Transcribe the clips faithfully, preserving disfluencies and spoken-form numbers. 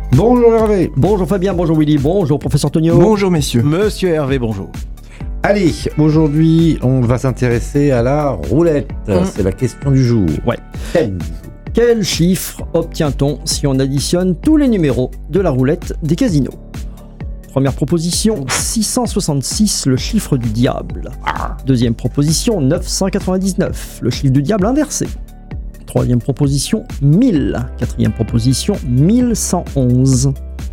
Bonjour Hervé. Bonjour Fabien, bonjour Willy, bonjour professeur Tonio. Bonjour messieurs. Monsieur Hervé, bonjour. Allez, aujourd'hui, on va s'intéresser à la roulette. Mmh. C'est la question du jour. Ouais. Quel Quel chiffre obtient-on si on additionne tous les numéros de la roulette des casinos? Première proposition, six cent soixante-six, le chiffre du diable. Deuxième proposition, neuf cent quatre-vingt-dix-neuf, le chiffre du diable inversé. Troisième proposition, mille. Quatrième proposition, mille cent onze.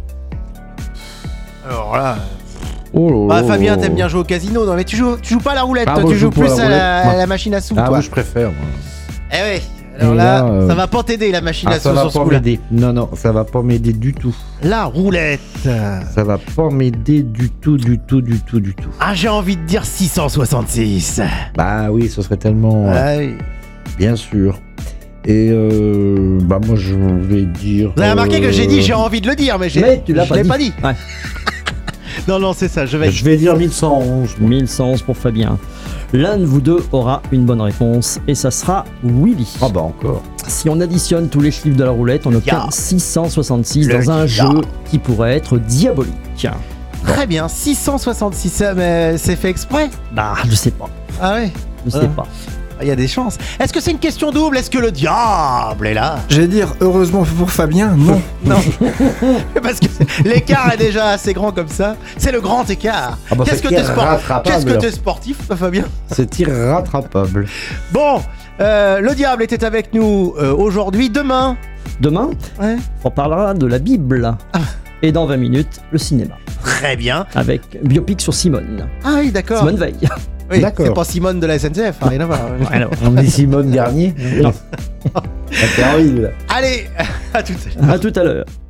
Alors là... Oh là Ah, là. Fabien, t'aimes bien jouer au casino, non mais tu joues, tu joues pas à la roulette, Ah, toi, moi, tu je joues joue pas plus à la à la, roulette, moi. à la machine à sous, Ah, toi. moi je préfère. Moi. Eh oui, alors Et là, là, euh, ça va pas t'aider la machine Ah, à ça sous va sur ce pas coup-là. m'aider. Non, non, ça va pas m'aider du tout. La roulette. Ça va pas m'aider du tout, du tout, du tout, du tout. Ah, j'ai envie de dire six cent soixante-six. Bah oui, ce serait tellement... Ah oui. Bien sûr. Et euh, bah moi je vais dire... Vous avez remarqué que j'ai dit euh, j'ai envie de le dire, mais j'ai, Mais tu l'as je pas l'ai dit. pas dit. Ouais. Non, non, c'est ça, je vais... Je vais dire mille cent onze. moi. mille cent onze pour Fabien. L'un de vous deux aura une bonne réponse et ça sera Willy. Ah bah encore. Si on additionne tous les chiffres de la roulette, on obtient Ya. six cent soixante-six Le dans un ya. jeu qui pourrait être diabolique. Très bien, six cent soixante-six, ça, mais c'est fait exprès. Bah, je sais pas. Ah oui, Je sais Ouais. pas. il y a des chances. Est-ce que c'est une question double? Est-ce que le diable est là? J'allais dire, heureusement pour Fabien, non. Non. Parce que l'écart est déjà assez grand comme ça. C'est le grand écart. Ah bah Qu'est-ce que c'est t'es sport... irrattrapable, Qu'est-ce que alors. t'es sportif, Fabien? C'est irrattrapable. Bon, euh, le diable était avec nous euh, aujourd'hui. Demain, Demain, ouais. on parlera de la Bible. Et dans vingt minutes, le cinéma. Très bien. Avec biopic sur Simone. Ah oui, d'accord. Simone Veil. Oui, D'accord. c'est pas Simone de la S N C F, hein, rien à voir. Alors, On dit Simone Garnier. Non. C'est terrible. Allez, à tout à l'heure. à tout à l'heure.